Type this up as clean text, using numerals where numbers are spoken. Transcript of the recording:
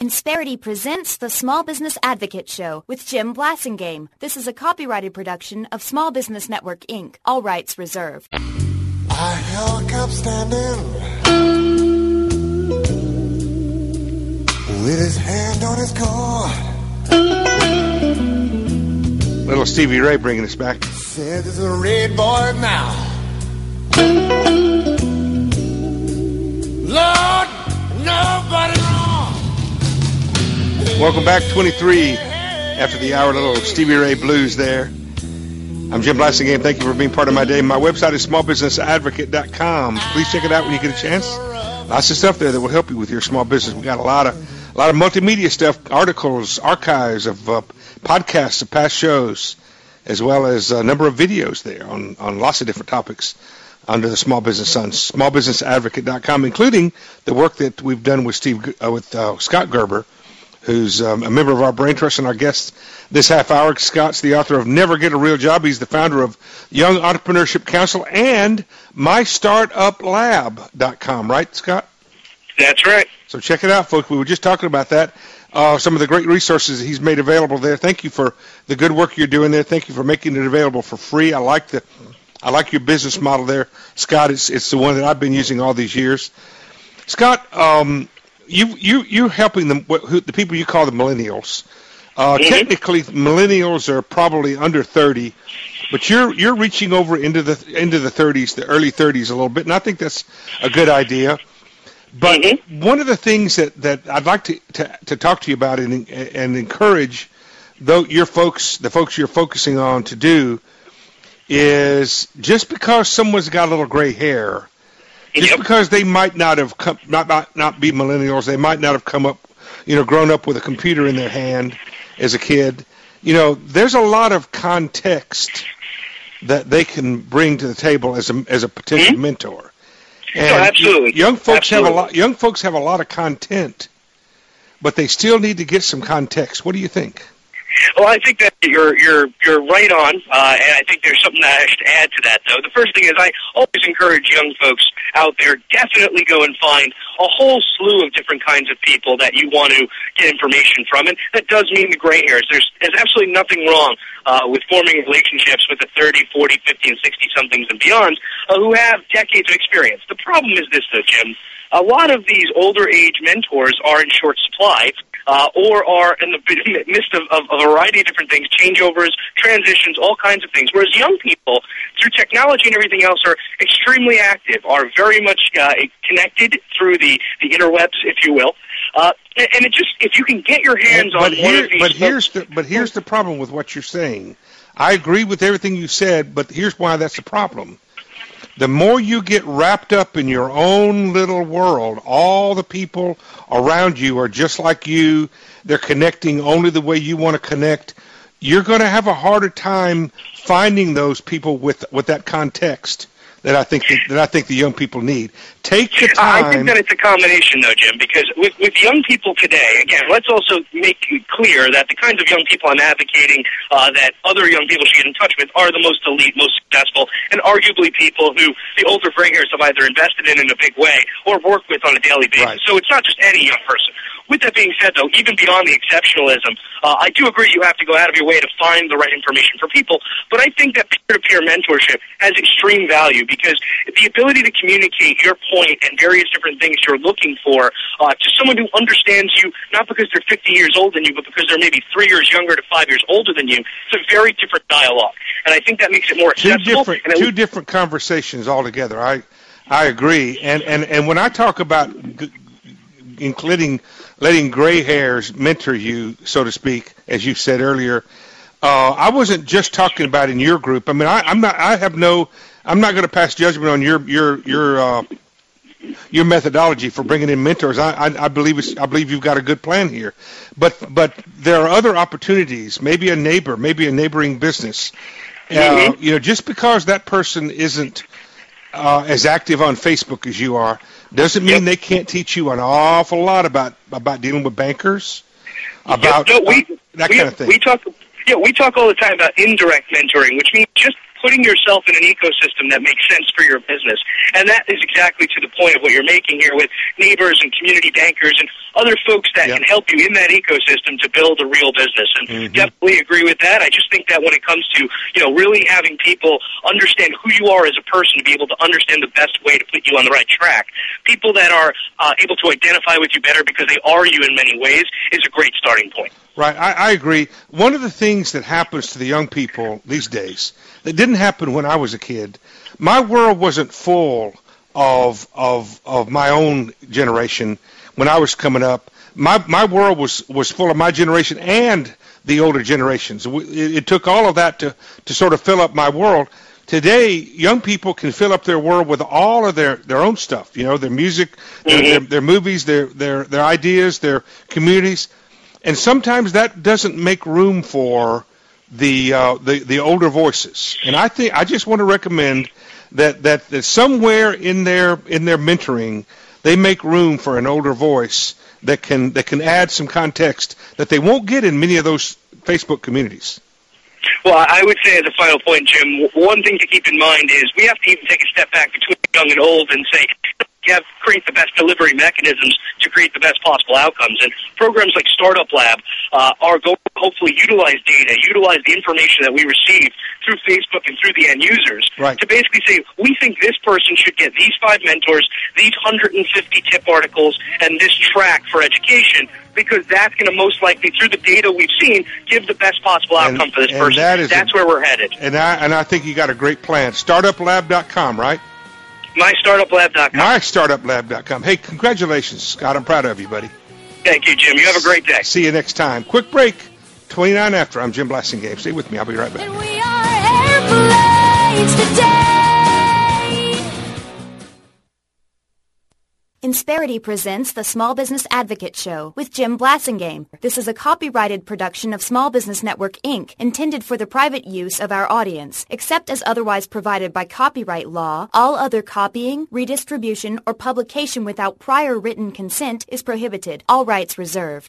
Insperity presents the Small Business Advocate Show with Jim Blasingame. This is a copyrighted production of Small Business Network, Inc. All rights reserved. I held up standing with his hand on his car. Little Stevie Ray bringing us back. Said there's a red boy now. Lord, nobody wrong. Welcome back, 23 after the hour, little Stevie Ray blues there. I'm Jim Blasingame. Thank you for being part of my day. My website is smallbusinessadvocate.com. Please check it out when you get a chance. Lots of stuff there that will help you with your small business. We got a lot of multimedia stuff, articles, archives of podcasts of past shows, as well as a number of videos there on lots of different topics under the Small Business Sun, smallbusinessadvocate.com, including the work that we've done with Scott Gerber, who's a member of our Brain Trust and our guest this half hour. Scott's the author of Never Get a Real Job. He's the founder of Young Entrepreneurship Council and MyStartupLab.com, right, Scott? That's right. So check it out, folks. We were just talking about that. Some of the great resources he's made available there. Thank you for the good work you're doing there. Thank you for making it available for free. I like your business model there, Scott. It's the one that I've been using all these years. Scott, you're helping them, the people you call the millennials. Technically, millennials are probably under 30, but you're reaching over into the 30s, the early 30s a little bit, and I think that's a good idea. But one of the things that I'd like to talk to you about and encourage the folks you're focusing on to do is, just because someone's got a little gray hair, just because they might not have not be millennials, they might not have come up, grown up with a computer in their hand as a kid. There's a lot of context that they can bring to the table as a potential mentor. And absolutely. Young folks have a lot of content, but they still need to get some context. What do you think? Well, I think that you're right on, and I think there's something that I should add to that, though. The first thing is, I always encourage young folks out there, definitely go and find a whole slew of different kinds of people that you want to get information from, and that does mean the gray hairs. There's absolutely nothing wrong with forming relationships with the 30, 40, 50, and 60-somethings and beyond who have decades of experience. The problem is this, though, Jim. A lot of these older age mentors are in short supply, or are in the midst of a variety of different things, changeovers, transitions, all kinds of things. Whereas young people, through technology and everything else, are extremely active, are very much connected through the interwebs, if you will. And it just, if you can get your hands on one of these... But here's the problem with what you're saying. I agree with everything you said, but here's why that's the problem. The more you get wrapped up in your own little world, all the people around you are just like you. They're connecting only the way you want to connect. You're going to have a harder time finding those people with that context that I think the young people need. Take the time. I think that it's a combination, though, Jim, because with young people today, again, let's also make it clear that the kinds of young people I'm advocating that other young people should get in touch with are the most elite, most successful, and arguably people who the older gray hairs have either invested in a big way or work with on a daily basis. Right. So it's not just any young person. With that being said, though, even beyond the exceptionalism, I do agree you have to go out of your way to find the right information for people, but I think that peer-to-peer mentorship has extreme value because the ability to communicate your point and various different things you're looking for to someone who understands you, not because they're 50 years older than you, but because they're maybe 3 years younger to 5 years older than you, it's a very different dialogue. And I think that makes it more accessible. Two different conversations altogether. I agree. And when I talk about including letting gray hairs mentor you, so to speak, as you said earlier, I wasn't just talking about in your group. I mean, I'm not going to pass judgment on your methodology for bringing in mentors. I believe you've got a good plan here, but there are other opportunities. Maybe a neighbor, maybe a neighboring business. Just because that person isn't as active on Facebook as you are, doesn't mean they can't teach you an awful lot about dealing with bankers, about that kind of thing. We talk all the time about indirect mentoring, which means just putting yourself in an ecosystem that makes sense for your business. And that is exactly to the point of what you're making here with neighbors and community bankers and other folks that can help you in that ecosystem to build a real business. And definitely agree with that. I just think that when it comes to, really having people understand who you are as a person, to be able to understand the best way to put you on the right track, people that are able to identify with you better because they are you in many ways is a great starting point. Right, I agree. One of the things that happens to the young people these days that didn't happen when I was a kid, my world wasn't full of my own generation when I was coming up. My world was full of my generation and the older generations. It took all of that to sort of fill up my world. Today, young people can fill up their world with all of their own stuff, their music, their movies, their ideas, their communities. And sometimes that doesn't make room for the older voices. And I just want to recommend that somewhere in their mentoring, they make room for an older voice that can add some context that they won't get in many of those Facebook communities. Well, I would say as a final point, Jim, one thing to keep in mind is we have to even take a step back between young and old and say, you have to create the best delivery mechanisms to create the best possible outcomes. And programs like Startup Lab are going to hopefully utilize data, utilize the information that we receive through Facebook and through the end users to basically say, we think this person should get these 5 mentors, these 150 tip articles, and this track for education, because that's going to most likely, through the data we've seen, give the best possible outcome for this person. That's where we're headed. And I think you got a great plan. StartupLab.com, right? MyStartupLab.com. MyStartupLab.com. Hey, congratulations, Scott. I'm proud of you, buddy. Thank you, Jim. You have a great day. See you next time. Quick break. 29 after. I'm Jim Blasingame. Stay with me. I'll be right back. And we are airplanes today. Insperity presents the Small Business Advocate Show with Jim Blasingame. This is a copyrighted production of Small Business Network, Inc., intended for the private use of our audience. Except as otherwise provided by copyright law, all other copying, redistribution, or publication without prior written consent is prohibited. All rights reserved.